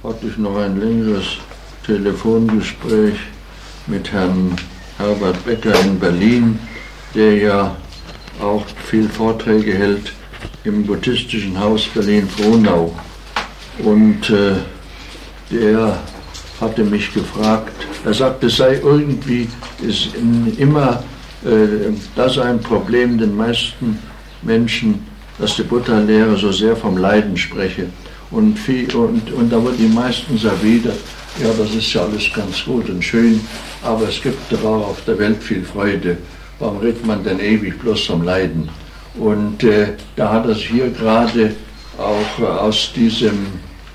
hatte ich noch ein längeres Telefongespräch mit Herrn Herbert Becker in Berlin, der ja auch viel Vorträge hält im Buddhistischen Haus Berlin-Frohnau. Und der hatte mich gefragt, er sagte, es sei irgendwie immer das ein Problem den meisten Menschen, dass die Buddha-Lehre so sehr vom Leiden spreche. Und da wurden die meisten erwidert, ja, das ist ja alles ganz gut und schön, aber es gibt doch auch auf der Welt viel Freude. Warum redet man denn ewig bloß vom Leiden? Und da hat er hier gerade auch aus diesem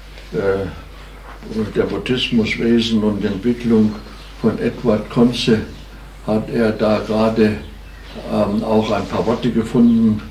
der Buddhismuswesen und Entwicklung von Edward Conze hat er da gerade auch ein paar Worte gefunden,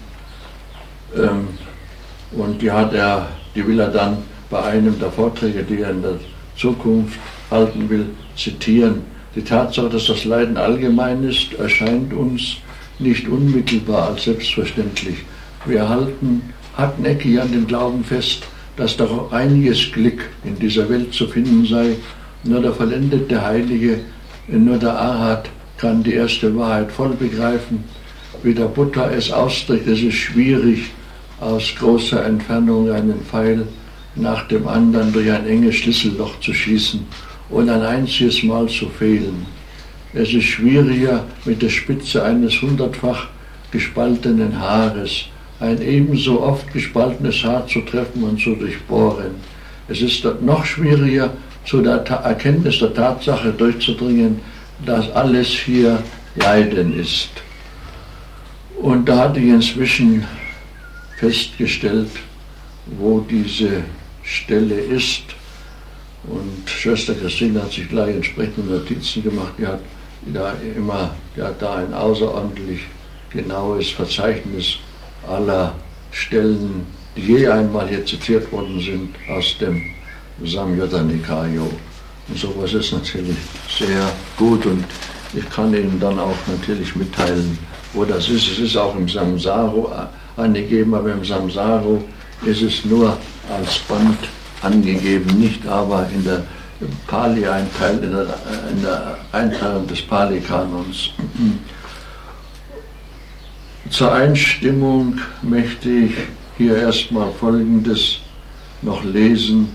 und die will er dann bei einem der Vorträge, die er in der Zukunft halten will, zitieren. Die Tatsache, dass das Leiden allgemein ist, erscheint uns nicht unmittelbar als selbstverständlich. Wir halten hartnäckig an dem Glauben fest, dass doch einiges Glück in dieser Welt zu finden sei. Nur der vollendete Heilige, nur der Arhat kann die erste Wahrheit voll begreifen. Wie der Buddha es ausdrückt, es ist schwierig, aus großer Entfernung einen Pfeil nach dem anderen durch ein enges Schlüsselloch zu schießen und ein einziges Mal zu fehlen. Es ist schwieriger, mit der Spitze eines 100-fach gespaltenen Haares ein ebenso oft gespaltenes Haar zu treffen und zu durchbohren. Es ist noch schwieriger, zu der Erkenntnis der Tatsache durchzudringen, dass alles hier Leiden ist. Und da hatte ich inzwischen festgestellt, wo diese Stelle ist. Und Schwester Christine hat sich gleich entsprechende Notizen gemacht. Die hat da ein außerordentlich genaues Verzeichnis aller Stellen, die je einmal hier zitiert worden sind, aus dem Samyutta Nikaya. Und sowas ist natürlich sehr gut und ich kann Ihnen dann auch natürlich mitteilen, wo das ist. Es ist auch im Samsaro angegeben, aber im Samsaro ist es nur als Band angegeben, nicht aber in der in der Einteilung des Pali-Kanons. Zur Einstimmung möchte ich hier erstmal Folgendes noch lesen.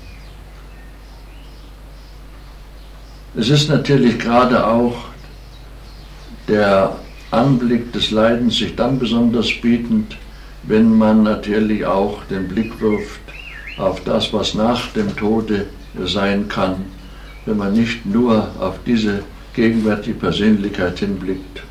Es ist natürlich gerade auch der Anblick des Leidens sich dann besonders bietend, wenn man natürlich auch den Blick wirft auf das, was nach dem Tode sein kann, wenn man nicht nur auf diese gegenwärtige Persönlichkeit hinblickt.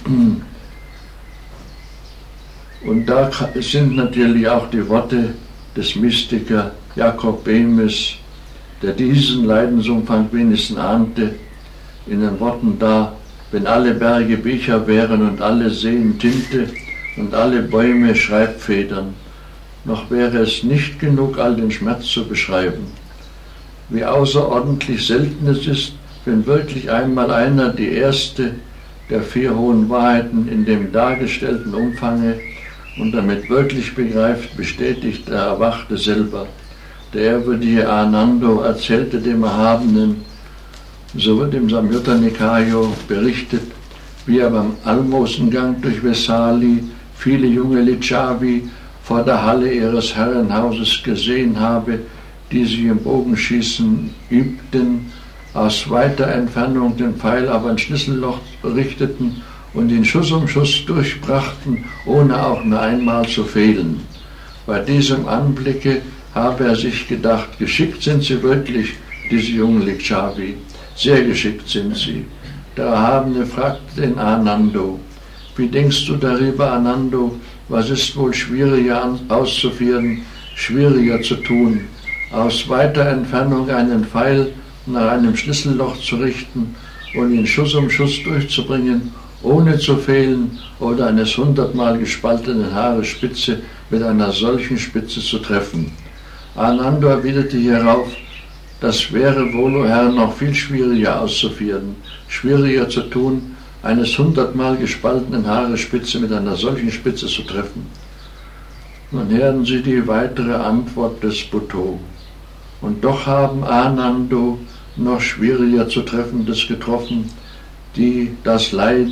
Und da sind natürlich auch die Worte des Mystikers Jakob Bemis, der diesen Leidensumfang wenigstens ahnte, in den Worten da: Wenn alle Berge Bücher wären und alle Seen Tinte und alle Bäume Schreibfedern, noch wäre es nicht genug, all den Schmerz zu beschreiben. Wie außerordentlich selten es ist, wenn wirklich einmal einer die erste der 4 hohen Wahrheiten in dem dargestellten Umfange und damit wirklich begreift, bestätigt der Erwachte selber. Der ehrwürdige Anando erzählte dem Erhabenen, so wird im Samyutta Nikaya berichtet, wie er beim Almosengang durch Vesali viele junge Licchavi vor der Halle ihres Herrenhauses gesehen habe, die sich im Bogenschießen übten, aus weiter Entfernung den Pfeil auf ein Schlüsselloch richteten und ihn Schuss um Schuss durchbrachten, ohne auch nur einmal zu fehlen. Bei diesem Anblicke habe er sich gedacht, geschickt sind sie wirklich, diese jungen Licchavi, sehr geschickt sind sie. Der Erhabene fragte den Anando, wie denkst du darüber, Anando, was ist wohl schwieriger auszuführen, schwieriger zu tun, aus weiter Entfernung einen Pfeil nach einem Schlüsselloch zu richten und ihn Schuss um Schuss durchzubringen, ohne zu fehlen, oder eines 100-mal gespaltenen Haares Spitze mit einer solchen Spitze zu treffen? Anando erwiderte hierauf, das wäre wohl, o Herr, noch viel schwieriger auszuführen, schwieriger zu tun, eines 100-mal gespaltenen Haares Spitze mit einer solchen Spitze zu treffen. Nun hören Sie die weitere Antwort des Buddha. Und doch haben Anando noch schwieriger zu Treffendes getroffen, die das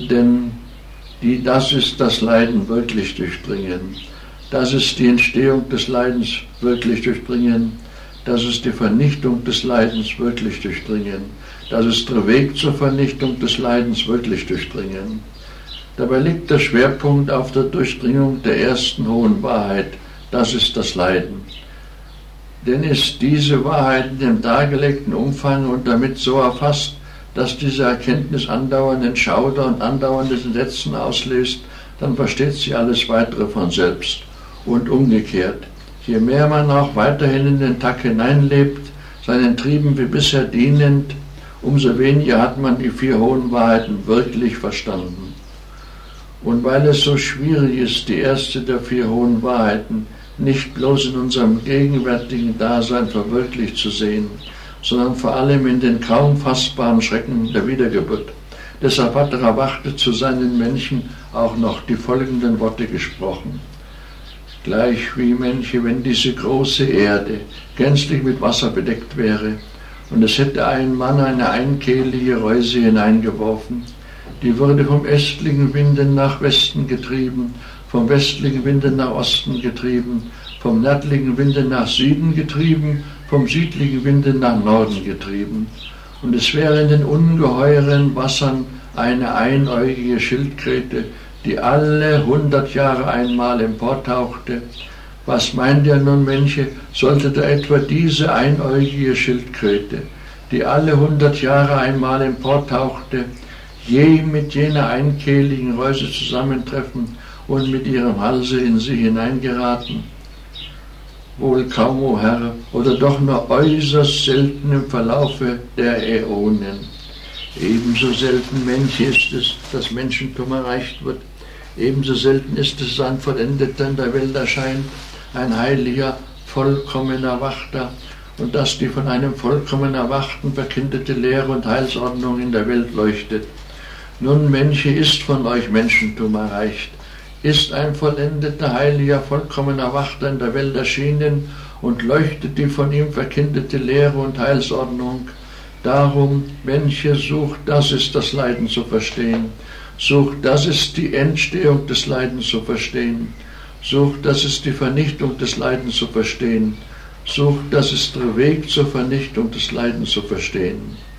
ist das Leiden wirklich durchdringen. Das ist die Entstehung des Leidens wirklich durchdringen. Das ist die Vernichtung des Leidens wirklich durchdringen. Das ist der Weg zur Vernichtung des Leidens wirklich durchdringen. Dabei liegt der Schwerpunkt auf der Durchdringung der ersten hohen Wahrheit. Das ist das Leiden. Denn ist diese Wahrheit in dem dargelegten Umfang und damit so erfasst, dass diese Erkenntnis andauernden Schauder und andauerndes Entsetzen auslöst, dann versteht sie alles Weitere von selbst. Und umgekehrt, je mehr man auch weiterhin in den Tag hineinlebt, seinen Trieben wie bisher dienend, umso weniger hat man die 4 hohen Wahrheiten wirklich verstanden. Und weil es so schwierig ist, die erste der 4 hohen Wahrheiten nicht bloß in unserem gegenwärtigen Dasein verwirklicht zu sehen, sondern vor allem in den kaum fassbaren Schrecken der Wiedergeburt. Deshalb hat Ravachte zu seinen Mönchen auch noch die folgenden Worte gesprochen. Gleich wie Mönche, wenn diese große Erde gänzlich mit Wasser bedeckt wäre und es hätte ein Mann eine einkehlige Reuse hineingeworfen, die würde vom östlichen Winde nach Westen getrieben, vom westlichen Winde nach Osten getrieben, vom nördlichen Winde nach Süden getrieben, vom südlichen Winde nach Norden getrieben. Und es wäre in den ungeheuren Wassern eine einäugige Schildkröte, die alle 100 Jahre einmal emportauchte. Was meint ihr nun, Mönche, sollte da etwa diese einäugige Schildkröte, die alle 100 Jahre einmal emportauchte, je mit jener einkehligen Reuse zusammentreffen und mit ihrem Halse in sie hineingeraten? Wohl kaum, o Herr, oder doch nur äußerst selten im Verlaufe der Äonen. Ebenso selten, Mönche, ist es, dass Menschentum erreicht wird. Ebenso selten ist es, ein Vollendeter in der Welt erscheint, ein heiliger, vollkommen Erwachter, und dass die von einem vollkommen Erwachten verkündete Lehre und Heilsordnung in der Welt leuchtet. Nun, Mönche, ist von euch Menschentum erreicht, ist ein vollendeter, heiliger, vollkommen Erwachter in der Welt erschienen und leuchtet die von ihm verkündete Lehre und Heilsordnung. Darum, Mönche, sucht, das ist das Leiden zu verstehen. Sucht, das ist die Entstehung des Leidens zu verstehen. Sucht, das ist die Vernichtung des Leidens zu verstehen. Sucht, das ist der Weg zur Vernichtung des Leidens zu verstehen.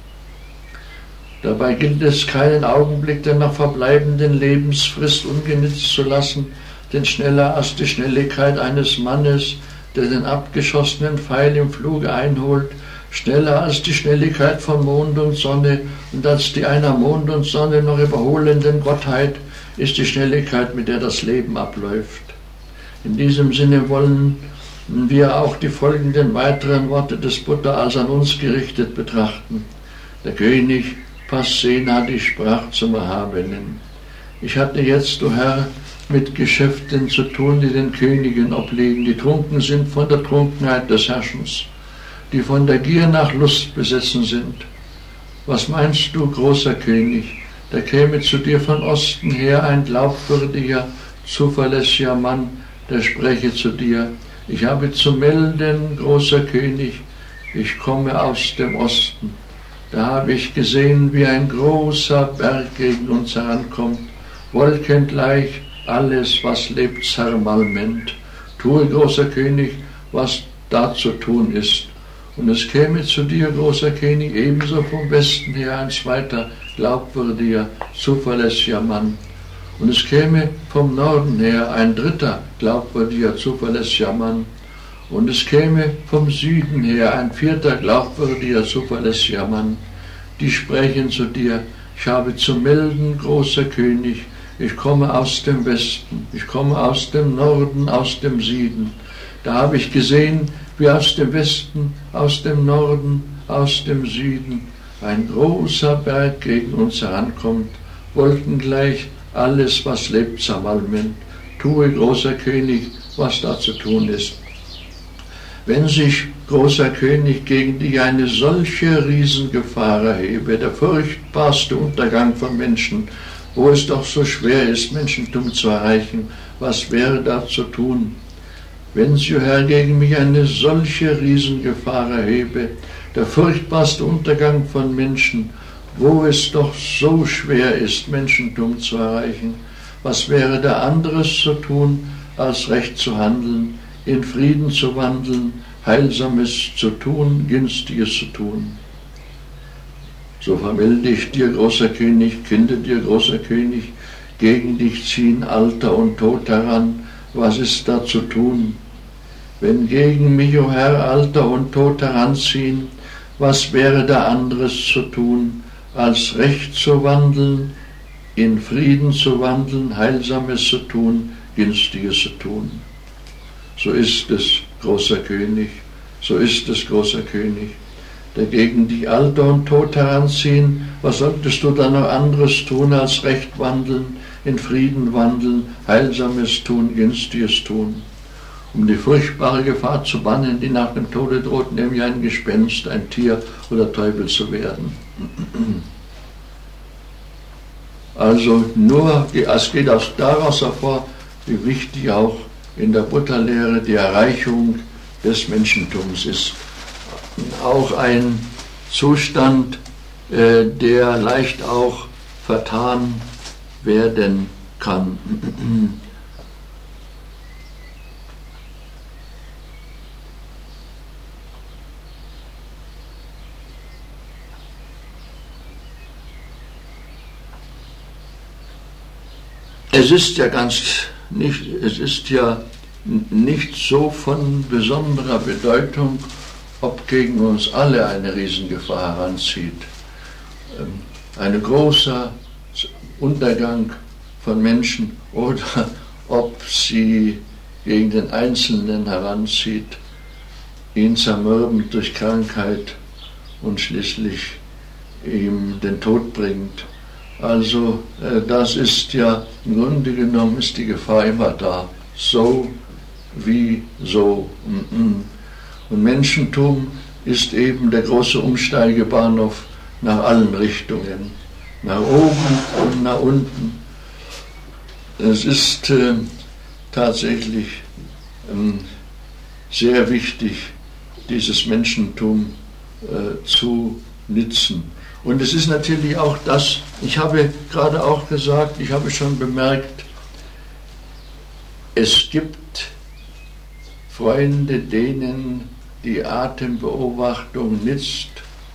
Dabei gilt es, keinen Augenblick der noch verbleibenden Lebensfrist ungenützt zu lassen, denn schneller als die Schnelligkeit eines Mannes, der den abgeschossenen Pfeil im Fluge einholt, schneller als die Schnelligkeit von Mond und Sonne und als die einer Mond und Sonne noch überholenden Gottheit, ist die Schnelligkeit, mit der das Leben abläuft. In diesem Sinne wollen wir auch die folgenden weiteren Worte des Buddha als an uns gerichtet betrachten. Der König Pasenadi sprach zum Erhabenen: Ich hatte jetzt, o Herr, mit Geschäften zu tun, die den Königen obliegen, die trunken sind von der Trunkenheit des Herrschens, die von der Gier nach Lust besessen sind. Was meinst du, großer König, da käme zu dir von Osten her ein glaubwürdiger, zuverlässiger Mann, der spräche zu dir: Ich habe zu melden, großer König, ich komme aus dem Osten. Da habe ich gesehen, wie ein großer Berg gegen uns herankommt, wolkengleich, alles, was lebt, zermalmend. Tue, großer König, was da zu tun ist. Und es käme zu dir, großer König, ebenso vom Westen her ein zweiter, glaubwürdiger, zuverlässiger Mann. Und es käme vom Norden her ein dritter, glaubwürdiger, zuverlässiger Mann. Und es käme vom Süden her ein vierter, glaubwürdiger, zuverlässiger Mann. Die sprechen zu dir: Ich habe zu melden, großer König, ich komme aus dem Westen, ich komme aus dem Norden, aus dem Süden. Da habe ich gesehen, wie aus dem Westen, aus dem Norden, aus dem Süden ein großer Berg gegen uns herankommt, wolkengleich, alles, was lebt, zermalmend. Tue, großer König, was da zu tun ist. Wenn sich, großer König, gegen dich eine solche Riesengefahr erhebe, der furchtbarste Untergang von Menschen, wo es doch so schwer ist, Menschentum zu erreichen, was wäre da zu tun? wenn sich, o Herr, gegen mich eine solche Riesengefahr erhebe, der furchtbarste Untergang von Menschen, wo es doch so schwer ist, Menschentum zu erreichen. Was wäre da anderes zu tun, als recht zu handeln, in Frieden zu wandeln, Heilsames zu tun, Günstiges zu tun? So vermelde ich dir, großer König, künde dir, großer König, gegen dich ziehen Alter und Tod heran, was ist da zu tun? Wenn gegen mich, o Herr, Alter und Tod heranziehen, was wäre da anderes zu tun, als recht zu wandeln, in Frieden zu wandeln, Heilsames zu tun, Günstiges zu tun? So ist es, großer König, so ist es, großer König. Dagegen dich Alter und Tod heranziehen, was solltest du dann noch anderes tun, als recht wandeln, in Frieden wandeln, Heilsames tun, Günstiges tun? Um die furchtbare Gefahr zu bannen, die nach dem Tode droht, nämlich ein Gespenst, ein Tier oder Teufel zu werden. Also es geht daraus hervor, wie wichtig auch in der Buddha-Lehre die Erreichung des Menschentums ist. Auch ein Zustand, der leicht auch vertan werden kann. Es ist ja nicht so von besonderer Bedeutung, ob gegen uns alle eine Riesengefahr heranzieht. Ein großer Untergang von Menschen oder ob sie gegen den Einzelnen heranzieht, ihn zermürbend durch Krankheit und schließlich ihm den Tod bringt. Also das ist ja, im Grunde genommen ist die Gefahr immer da, so wie so. Und Menschentum ist eben der große Umsteigebahnhof nach allen Richtungen, nach oben und nach unten. Es ist tatsächlich sehr wichtig, dieses Menschentum zu nützen. Und es ist natürlich auch das, ich habe gerade auch gesagt, ich habe schon bemerkt, es gibt Freunde, denen die Atembeobachtung nützt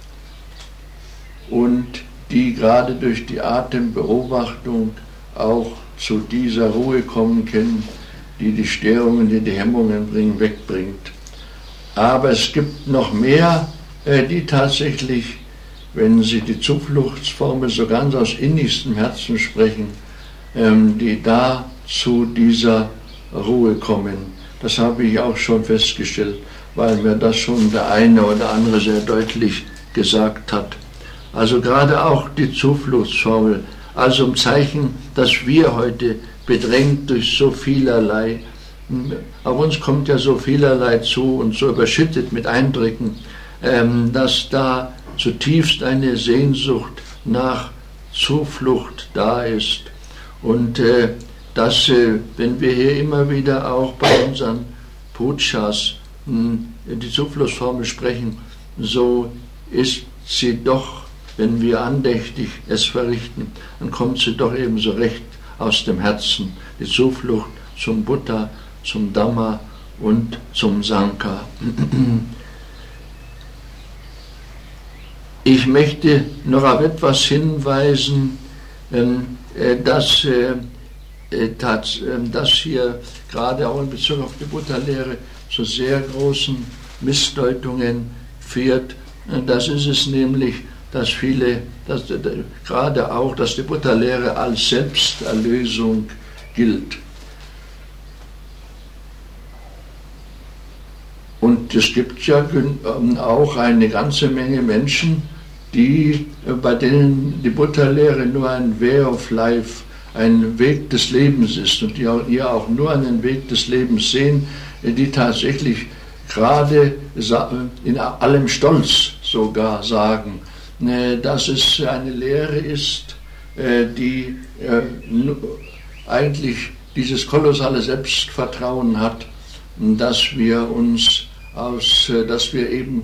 und die gerade durch die Atembeobachtung auch zu dieser Ruhe kommen können, die die Störungen, die die Hemmungen bringen, wegbringt. Aber es gibt noch mehr, die tatsächlich, wenn sie die Zufluchtsformel so ganz aus innigstem Herzen sprechen, die da zu dieser Ruhe kommen. Das habe ich auch schon festgestellt, weil mir das schon der eine oder andere sehr deutlich gesagt hat. Also gerade auch die Zufluchtsformel, also ein Zeichen, dass wir heute bedrängt durch so vielerlei, auf uns kommt ja so vielerlei zu und so überschüttet mit Eindrücken, dass da zutiefst eine Sehnsucht nach Zuflucht da ist. Und dass, wenn wir hier immer wieder auch bei unseren Pujas die Zufluchtsformel sprechen, so ist sie doch, wenn wir andächtig es verrichten, dann kommt sie doch ebenso recht aus dem Herzen, die Zuflucht zum Buddha, zum Dhamma und zum Sangha. Ich möchte noch auf etwas hinweisen, dass hier gerade auch in Bezug auf die Buddha-Lehre zu sehr großen Missdeutungen führt. Das ist es nämlich, dass gerade auch, dass die Buddha-Lehre als Selbsterlösung gilt. Und es gibt ja auch eine ganze Menge Menschen, bei denen die Buddha-Lehre nur ein Way of Life, ein Weg des Lebens ist und die auch nur einen Weg des Lebens sehen, die tatsächlich gerade in allem Stolz sogar sagen, dass es eine Lehre ist, die eigentlich dieses kolossale Selbstvertrauen hat, dass wir eben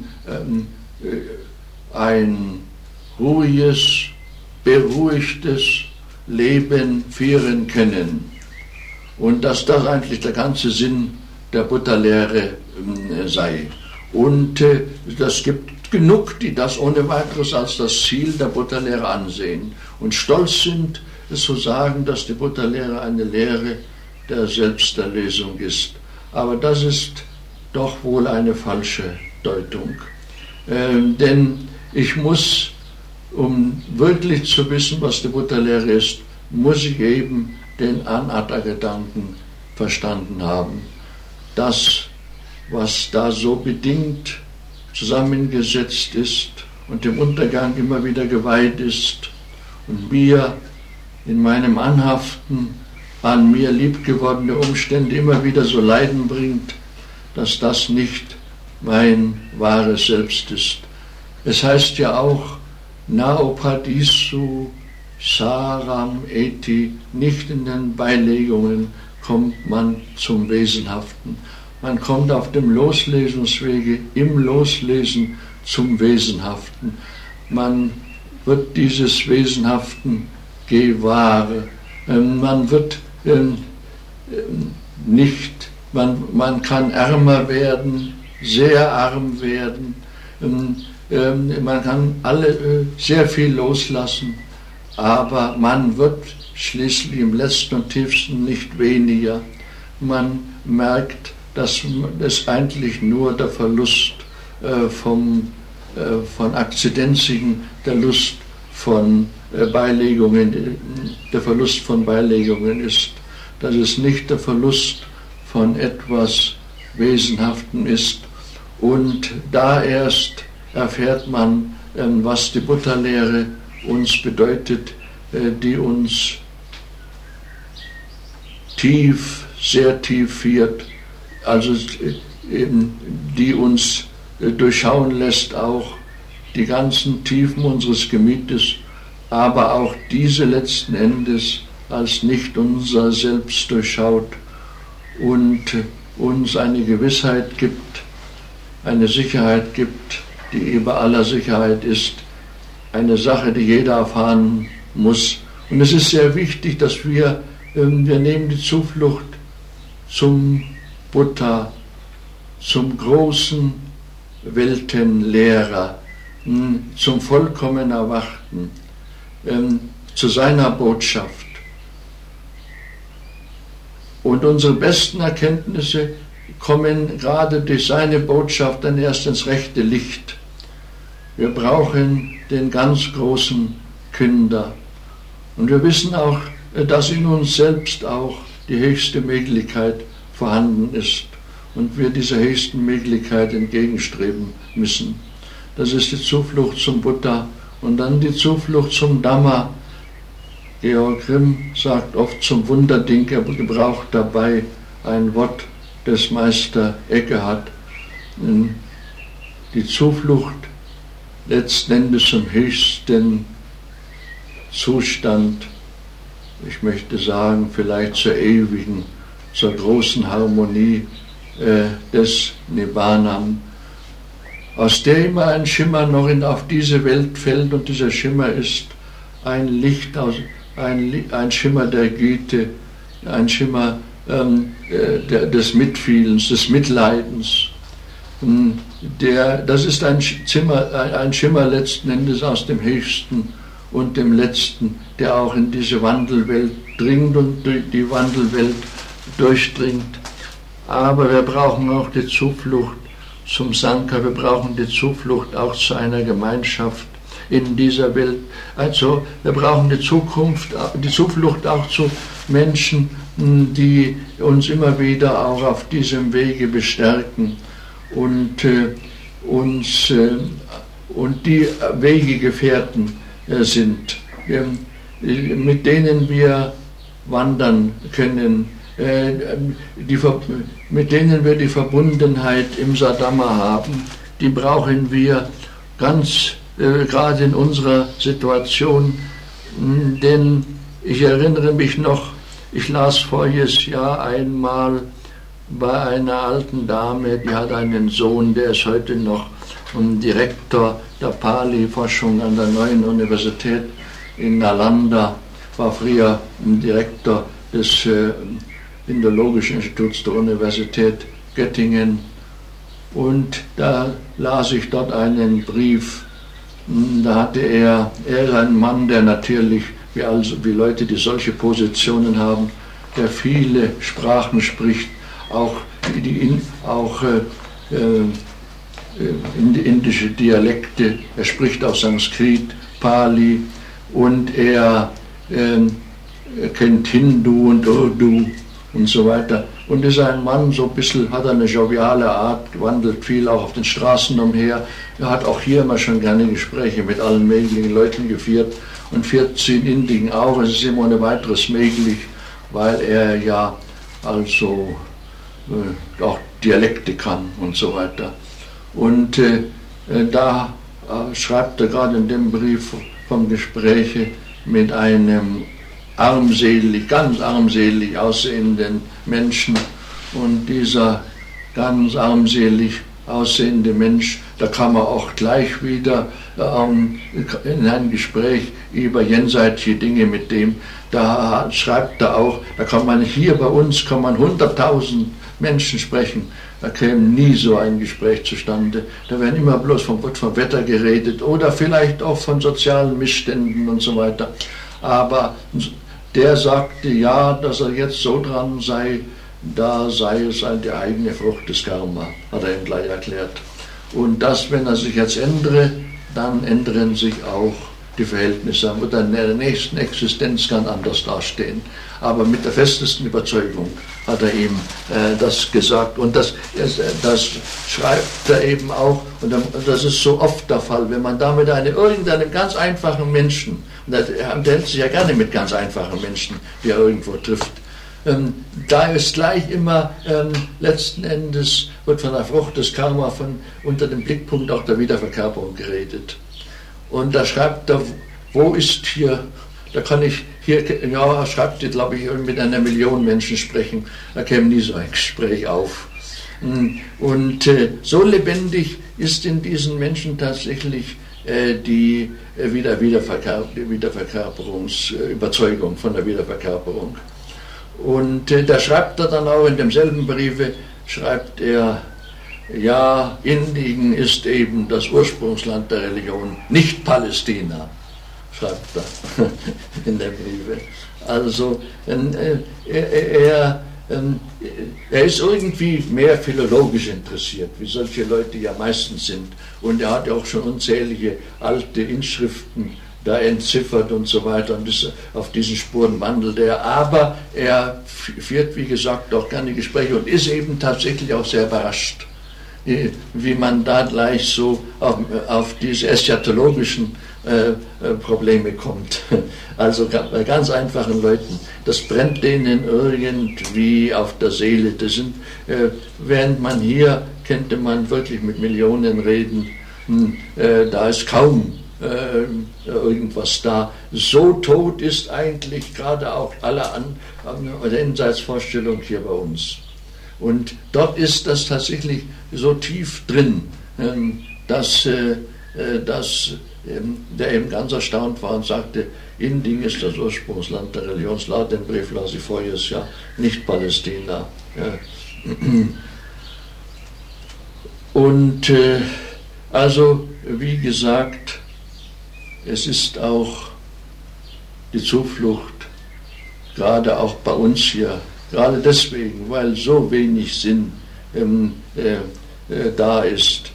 ein ruhiges, beruhigtes Leben führen können. Und dass das eigentlich der ganze Sinn der Buddha-Lehre sei. Und das gibt genug, die das ohne weiteres als das Ziel der Buddha-Lehre ansehen und stolz sind, es zu sagen, dass die Buddha-Lehre eine Lehre der Selbsterlösung ist. Aber das ist doch wohl eine falsche Deutung. Denn ich muss, um wirklich zu wissen, was die Buddha-Lehre ist, muss ich eben den Anatta-Gedanken verstanden haben. Das, was da so bedingt zusammengesetzt ist und dem Untergang immer wieder geweiht ist und mir in meinem Anhaften an mir liebgewordene Umstände immer wieder so Leiden bringt, dass das nicht mein wahres Selbst ist. Es heißt ja auch, Naopadisu Saram Eti, nicht in den Beilegungen kommt man zum Wesenhaften. Man kommt auf dem Loslesenswege, im Loslesen zum Wesenhaften. Man wird dieses Wesenhaften gewahr. Man wird nicht, man kann ärmer werden, sehr arm werden. Man kann sehr viel loslassen, aber man wird schließlich im letzten und tiefsten nicht weniger. Man merkt, dass es eigentlich nur der Verlust von Akzidenzigen, der Verlust von Beilegungen ist, dass es nicht der Verlust von etwas Wesenhaften ist. Und da erst erfährt man, was die Buddha-Lehre uns bedeutet, die uns tief, sehr tief führt, also die uns durchschauen lässt auch die ganzen Tiefen unseres Gemütes, aber auch diese letzten Endes als nicht unser Selbst durchschaut und uns eine Gewissheit gibt, eine Sicherheit gibt, die über aller Sicherheit ist, eine Sache, die jeder erfahren muss. Und es ist sehr wichtig, dass wir nehmen die Zuflucht zum Buddha, zum großen Weltenlehrer, zum vollkommen Erwachten, zu seiner Botschaft. Und unsere besten Erkenntnisse kommen gerade durch seine Botschaft dann erst ins rechte Licht. Wir brauchen den ganz großen Künder. Und wir wissen auch, dass in uns selbst auch die höchste Möglichkeit vorhanden ist und wir dieser höchsten Möglichkeit entgegenstreben müssen. Das ist die Zuflucht zum Buddha und dann die Zuflucht zum Dhamma. Georg Grimm sagt oft zum Wunderding, er gebraucht dabei ein Wort des Meister Eckhart. Die Zuflucht letzten Endes zum höchsten Zustand, ich möchte sagen, vielleicht zur ewigen, zur großen Harmonie des Nibbanam, aus der immer ein Schimmer noch auf diese Welt fällt, und dieser Schimmer ist ein Licht, ein Schimmer der Güte, ein Schimmer des Mitfühlens, des Mitleidens. Das ist ein Schimmer letzten Endes aus dem Höchsten und dem Letzten, der auch in diese Wandelwelt dringt und die Wandelwelt durchdringt. Aber wir brauchen auch die Zuflucht zum Sangha, wir brauchen die Zuflucht auch zu einer Gemeinschaft in dieser Welt. Also wir brauchen die Zuflucht auch zu Menschen, die uns immer wieder auch auf diesem Wege bestärken und die Wegegefährten sind, mit denen wir wandern können, mit denen wir die Verbundenheit im Sadhamma haben. Die brauchen wir ganz gerade in unserer Situation, denn ich erinnere mich noch, ich las voriges Jahr einmal bei einer alten Dame, die hat einen Sohn, der ist heute noch Direktor der Pali-Forschung an der Neuen Universität in Nalanda, war früher Direktor des Indologischen Instituts der Universität Göttingen. Und da las ich dort einen Brief, da hatte er ist ein Mann, der natürlich, wie Leute, die solche Positionen haben, der viele Sprachen spricht, auch indische Dialekte, er spricht auch Sanskrit, Pali und er kennt Hindu und Urdu und so weiter. Und ist ein Mann, so ein bisschen, hat eine joviale Art, wandelt viel auch auf den Straßen umher. Er hat auch hier immer schon gerne Gespräche mit allen möglichen Leuten geführt und führt sie in Indien auch. Es ist immer ohne weiteres möglich, weil er ja also auch Dialekte kann und so weiter. Und da schreibt er gerade in dem Brief vom Gespräch mit einem ganz armselig aussehenden Menschen. Und dieser ganz armselig aussehende Mensch, da kann man auch gleich wieder in ein Gespräch über jenseitige Dinge mit dem, da schreibt er auch, da kann man hier bei uns 100.000 Menschen sprechen, da käme nie so ein Gespräch zustande, da werden immer bloß vom Wetter geredet oder vielleicht auch von sozialen Missständen und so weiter, aber der sagte ja, dass er jetzt so dran sei, da sei es halt die eigene Frucht des Karma, hat er ihm gleich erklärt. Und das, wenn er sich jetzt ändere, dann ändern sich auch die Verhältnisse. Er wird in der nächsten Existenz ganz anders dastehen. Aber mit der festesten Überzeugung hat er ihm das gesagt. Und das schreibt er eben auch, und das ist so oft der Fall, wenn man da mit irgendeinem ganz einfachen Menschen, und er unterhält sich ja gerne mit ganz einfachen Menschen, die er irgendwo trifft, da ist gleich immer letzten Endes, wird von der Frucht des Karma unter dem Blickpunkt auch der Wiederverkörperung geredet. Und da schreibt er, wo ist hier, da kann ich hier, ja, schreibt er, glaube ich, mit 1 Million Menschen sprechen, da käme nie so ein Gespräch auf. Und so lebendig ist in diesen Menschen tatsächlich die Wiederverkörperungsüberzeugung von der Wiederverkörperung. Und da schreibt er dann auch in demselben Briefe, schreibt er, ja, Indien ist eben das Ursprungsland der Religion, nicht Palästina, schreibt er in der Briefe. Also er ist irgendwie mehr philologisch interessiert, wie solche Leute ja meistens sind. Und er hat ja auch schon unzählige alte Inschriften da entziffert und so weiter, und auf diesen Spuren wandelt er. Aber er führt, wie gesagt, auch gerne Gespräche und ist eben tatsächlich auch sehr überrascht, wie man da gleich so auf diese eschatologischen Probleme kommt. Also bei ganz einfachen Leuten, das brennt denen irgendwie auf der Seele. Während man hier, könnte man wirklich mit Millionen reden, da ist kaum irgendwas da. So tot ist eigentlich gerade auch alle Jenseitsvorstellung hier bei uns. Und dort ist das tatsächlich so tief drin, dass der eben ganz erstaunt war und sagte, Indien ist das Ursprungsland der Religion. Laut dem Brief las ich vorher, ist ja nicht Palästina. Ja. Und also, wie gesagt, es ist auch die Zuflucht, gerade auch bei uns hier, gerade deswegen, weil so wenig Sinn da ist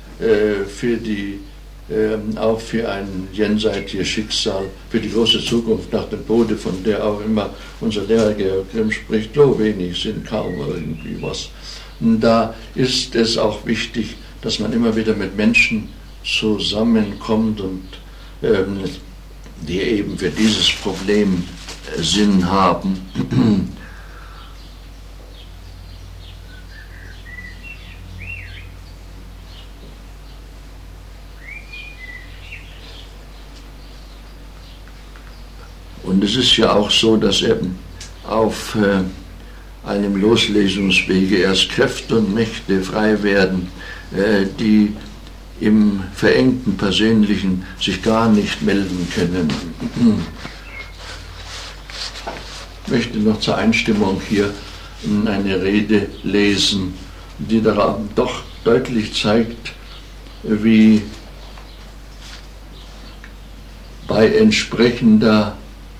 auch für ein jenseitiges Schicksal, für die große Zukunft nach dem Tode, von der auch immer unser Lehrer Georg Grimm spricht, so wenig Sinn, kaum irgendwie was. Und da ist es auch wichtig, dass man immer wieder mit Menschen zusammenkommt und die eben für dieses Problem Sinn haben. Und es ist ja auch so, dass eben auf einem Loslesungswege erst Kräfte und Mächte frei werden, die im verengten Persönlichen sich gar nicht melden können. Ich möchte noch zur Einstimmung hier eine Rede lesen, die doch deutlich zeigt, wie bei entsprechender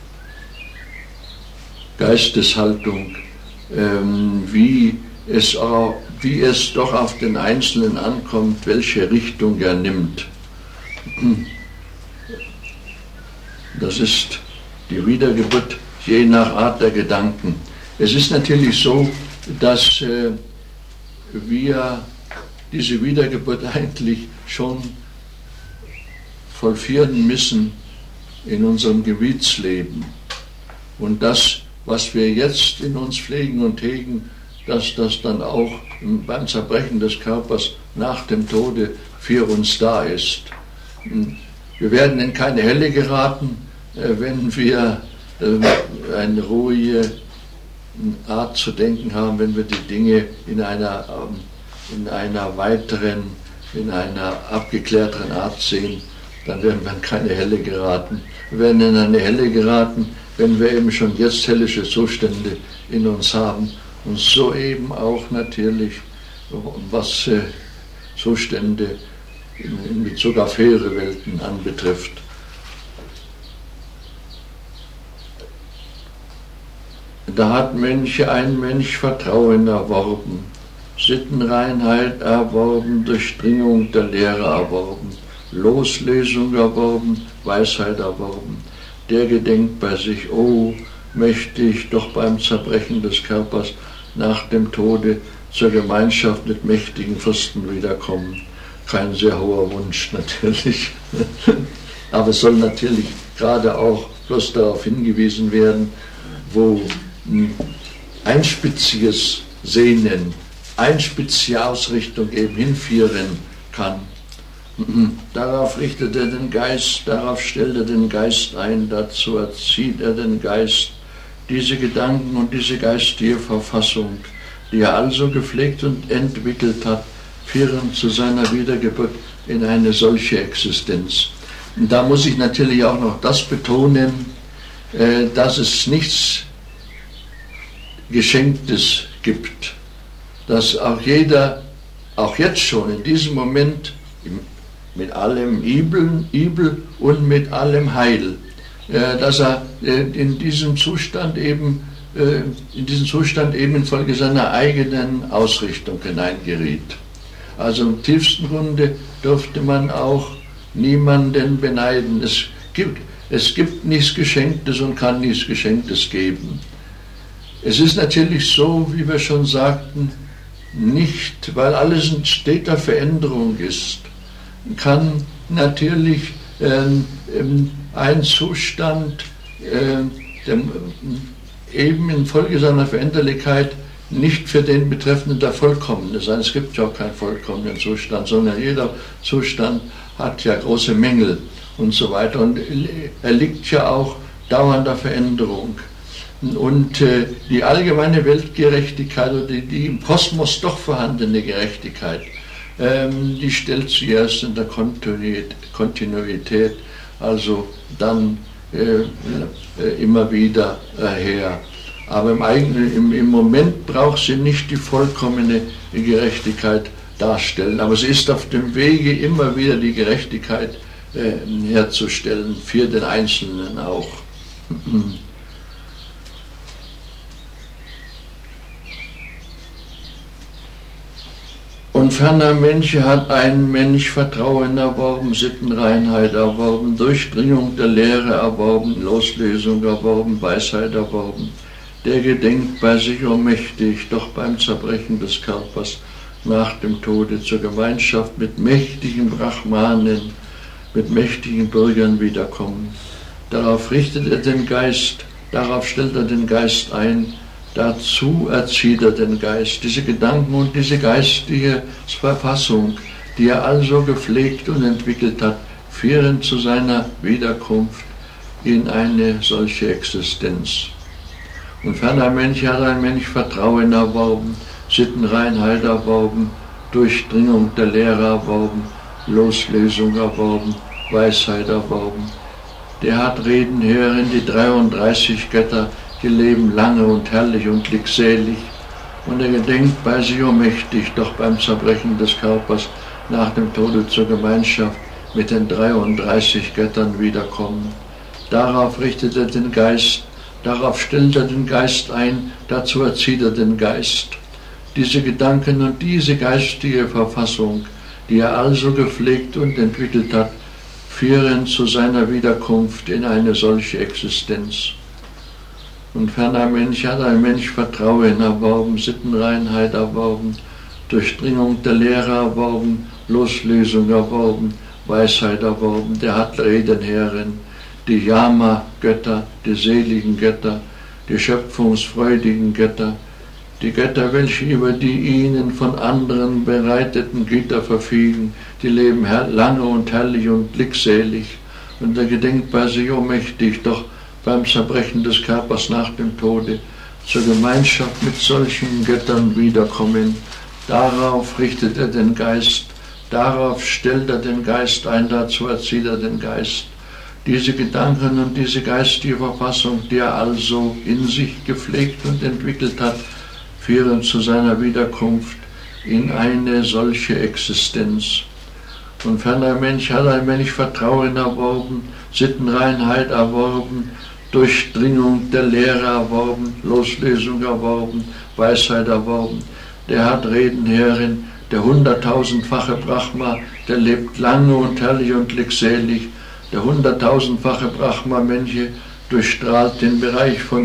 Geisteshaltung, wie es doch auf den Einzelnen ankommt, welche Richtung er nimmt. Das ist die Wiedergeburt je nach Art der Gedanken. Es ist natürlich so, dass wir diese Wiedergeburt eigentlich schon vollführen müssen in unserem Gebietsleben. Und das, was wir jetzt in uns pflegen und hegen, dass das dann auch beim Zerbrechen des Körpers nach dem Tode für uns da ist. Wir werden in keine Hölle geraten, wenn wir eine ruhige Art zu denken haben, wenn wir die Dinge in einer weiteren, in einer abgeklärteren Art sehen, dann werden wir in keine Hölle geraten. Wir werden in eine Hölle geraten, wenn wir eben schon jetzt höllische Zustände in uns haben und so eben auch natürlich, was Zustände in Bezug auf höhere Welten anbetrifft. Da hat ein Mensch Vertrauen erworben, Sittenreinheit erworben, Durchdringung der Lehre erworben, Loslesung erworben, Weisheit erworben. Der gedenkt bei sich, oh, möchte ich doch beim Zerbrechen des Körpers nach dem Tode zur Gemeinschaft mit mächtigen Fürsten wiederkommen. Kein sehr hoher Wunsch natürlich, aber es soll natürlich gerade auch bloß darauf hingewiesen werden, wo ein spitziges Sehnen, eine spitze Ausrichtung eben hinführen kann. Darauf richtet er den Geist, darauf stellt er den Geist ein, dazu erzieht er den Geist, diese Gedanken und diese geistige Verfassung, die er also gepflegt und entwickelt hat, führen zu seiner Wiedergeburt in eine solche Existenz. Und da muss ich natürlich auch noch das betonen, dass es nichts Geschenktes gibt, dass auch jeder, auch jetzt schon in diesem Moment, mit allem Übel und mit allem Heil, dass er in diesen Zustand eben infolge seiner eigenen Ausrichtung hineingeriet. Also im tiefsten Grunde dürfte man auch niemanden beneiden. Es gibt nichts Geschenktes und kann nichts Geschenktes geben. Es ist natürlich so, wie wir schon sagten, nicht, weil alles in steter Veränderung ist, kann natürlich ein Zustand eben infolge seiner Veränderlichkeit nicht für den Betreffenden der Vollkommene sein. Es gibt ja auch keinen vollkommenen Zustand, sondern jeder Zustand hat ja große Mängel und so weiter. Und er liegt ja auch dauernder Veränderung. Und die allgemeine Weltgerechtigkeit oder die im Kosmos doch vorhandene Gerechtigkeit, die stellt zuerst in der Kontinuität, also dann immer wieder her. Aber im Moment braucht sie nicht die vollkommene Gerechtigkeit darstellen, aber sie ist auf dem Wege, immer wieder die Gerechtigkeit herzustellen, für den Einzelnen auch. Und ferner Mensch hat ein Mensch Vertrauen erworben, Sittenreinheit erworben, Durchdringung der Lehre erworben, Loslesung erworben, Weisheit erworben. Der gedenkt bei sich, o mächtig, doch beim Zerbrechen des Körpers nach dem Tode zur Gemeinschaft mit mächtigen Brahmanen, mit mächtigen Bürgern wiederkommen. Darauf richtet er den Geist, darauf stellt er den Geist ein, dazu erzieht er den Geist, diese Gedanken und diese geistige Verfassung, die er also gepflegt und entwickelt hat, führen zu seiner Wiederkunft in eine solche Existenz. Und ferner Mensch hat ein Mensch Vertrauen erworben, Sittenreinheit erworben, Durchdringung der Lehre erworben, Loslösung erworben, Weisheit erworben. Der hat Reden hören, die 33 Götter, die leben lange und herrlich und glückselig. Und er gedenkt bei sich mächtig, doch beim Zerbrechen des Körpers nach dem Tode zur Gemeinschaft mit den 33 Göttern wiederkommen. Darauf richtet er den Geist, darauf stellt er den Geist ein, dazu erzieht er den Geist. Diese Gedanken und diese geistige Verfassung, die er also gepflegt und entwickelt hat, führen zu seiner Wiederkunft in eine solche Existenz. Und ferner Mensch hat ein Mensch Vertrauen erworben, Sittenreinheit erworben, Durchdringung der Lehre erworben, Loslösung erworben, Weisheit erworben, der hat Reden hören, die Yama-Götter, die seligen Götter, die schöpfungsfreudigen Götter, die Götter, welche über die ihnen von anderen bereiteten Güter verfügen, die leben lange und herrlich und glückselig. Und er gedenkt bei sich mächtig, doch beim Zerbrechen des Körpers nach dem Tode zur Gemeinschaft mit solchen Göttern wiederkommen. Darauf richtet er den Geist, darauf stellt er den Geist ein, dazu erzieht er den Geist. Diese Gedanken und diese geistige Verfassung, die er also in sich gepflegt und entwickelt hat, führen zu seiner Wiederkunft in eine solche Existenz. Und ferner Mensch hat ein Mensch Vertrauen erworben, Sittenreinheit erworben, Durchdringung der Lehre erworben, Loslösung erworben, Weisheit erworben. Der hat Reden hören, der 100.000-fache Brahma, der lebt lange und herrlich und glückselig. Der 100.000-fache Brahma-Mensch durchstrahlt den Bereich von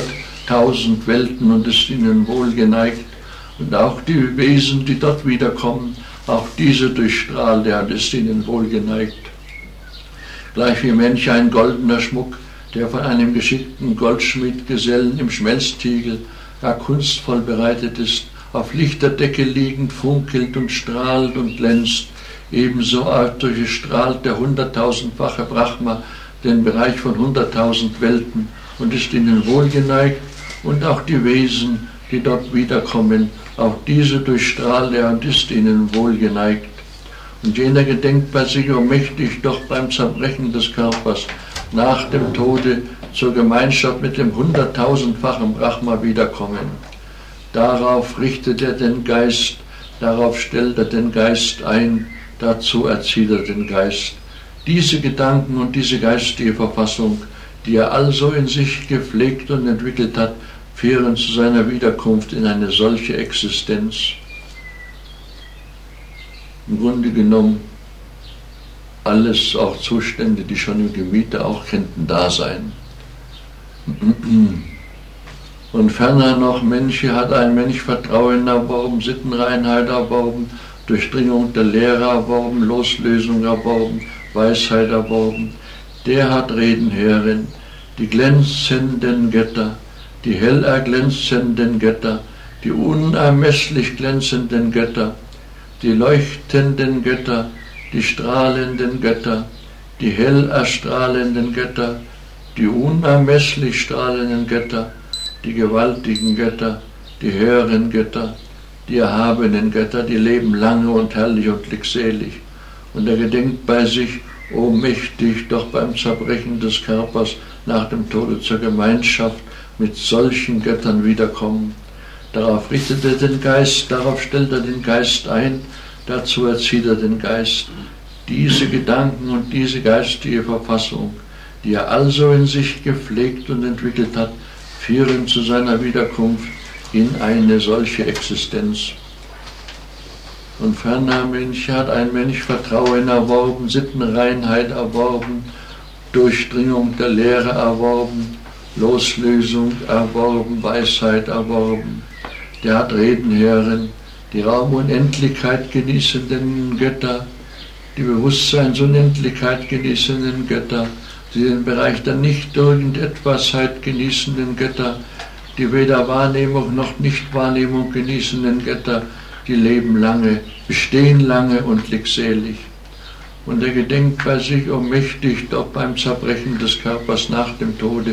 100.000 Welten und ist ihnen wohlgeneigt. Und auch die Wesen, die dort wiederkommen, auch diese durchstrahlt er und ist ihnen wohlgeneigt. Gleich wie Mensch ein goldener Schmuck, der von einem geschickten Goldschmiedgesellen im Schmelztiegel gar kunstvoll bereitet ist, auf lichter Decke liegend funkelt und strahlt und glänzt. Ebenso durchstrahlt der 100.000-fache Brahma den Bereich von 100.000 Welten und ist ihnen wohlgeneigt, und auch die Wesen, die dort wiederkommen, auch diese durchstrahlt er und ist ihnen wohlgeneigt. Und jener gedenkt bei sich mächtig, doch beim Zerbrechen des Körpers nach dem Tode zur Gemeinschaft mit dem 100.000-fachen Brahma wiederkommen. Darauf richtet er den Geist, darauf stellt er den Geist ein, dazu erzieht er den Geist. Diese Gedanken und diese geistige Verfassung, die er also in sich gepflegt und entwickelt hat, führen zu seiner Wiederkunft in eine solche Existenz. Im Grunde genommen alles auch Zustände, die schon im Gemüte auch könnten da sein. Und ferner noch Mensch hat ein Mensch Vertrauen erworben, Sittenreinheit erworben, Durchdringung der Lehre erworben, Loslösung erworben, Weisheit erworben. Der hat Reden hören, die glänzenden Götter, die hell erglänzenden Götter, die unermesslich glänzenden Götter, die leuchtenden Götter, die strahlenden Götter, die hell erstrahlenden Götter, die unermesslich strahlenden Götter, die gewaltigen Götter, die höheren Götter, die erhabenen Götter, die leben lange und herrlich und glückselig. Und er gedenkt bei sich, o mächtig, doch beim Zerbrechen des Körpers nach dem Tode zur Gemeinschaft mit solchen Göttern wiederkommen. Darauf richtet er den Geist, darauf stellt er den Geist ein, dazu erzieht er den Geist. Diese Gedanken und diese geistige Verfassung, die er also in sich gepflegt und entwickelt hat, führen zu seiner Wiederkunft in eine solche Existenz. Und ferner Mensch hat ein Mensch Vertrauen erworben, Sittenreinheit erworben, Durchdringung der Lehre erworben, Loslösung erworben, Weisheit erworben. Der hat Reden hören, die Raumunendlichkeit genießenden Götter, die Bewusstseinsunendlichkeit genießenden Götter, die den Bereich der Nicht-Irgendetwasheit genießenden Götter, die weder Wahrnehmung noch Nichtwahrnehmung genießenden Götter, die leben lange, bestehen lange und glückselig. Und er gedenkt bei sich mächtig, doch beim Zerbrechen des Körpers nach dem Tode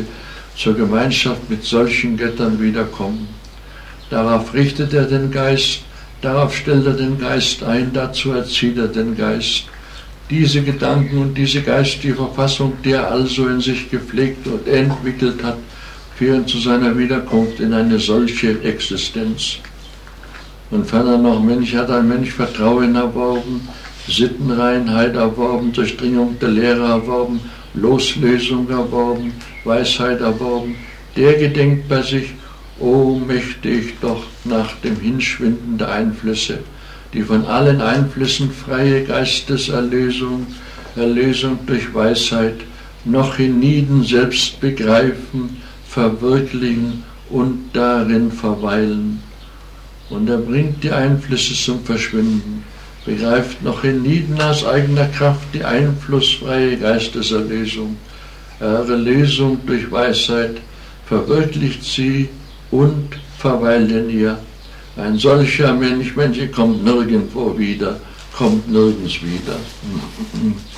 zur Gemeinschaft mit solchen Göttern wiederkommen. Darauf richtet er den Geist, darauf stellt er den Geist ein, dazu erzieht er den Geist. Diese Gedanken und diese geistige Verfassung, die er also in sich gepflegt und entwickelt hat, führen zu seiner Wiederkunft in eine solche Existenz. Und ferner noch, hat ein Mensch Vertrauen erworben, Sittenreinheit erworben, Durchdringung der Lehre erworben, Loslösung erworben, Weisheit erworben, der gedenkt bei sich, o möchte ich doch nach dem Hinschwinden der Einflüsse, die von allen Einflüssen freie Geisteserlösung, Erlösung durch Weisheit, noch hienieden selbst begreifen, verwirklichen und darin verweilen. Und er bringt die Einflüsse zum Verschwinden, begreift noch hienieden aus eigener Kraft die einflussfreie Geisteserlösung, Erlösung durch Weisheit, verwirklicht sie und verweilt in ihr. Ein solcher Mensch kommt nirgendwo wieder, kommt nirgends wieder.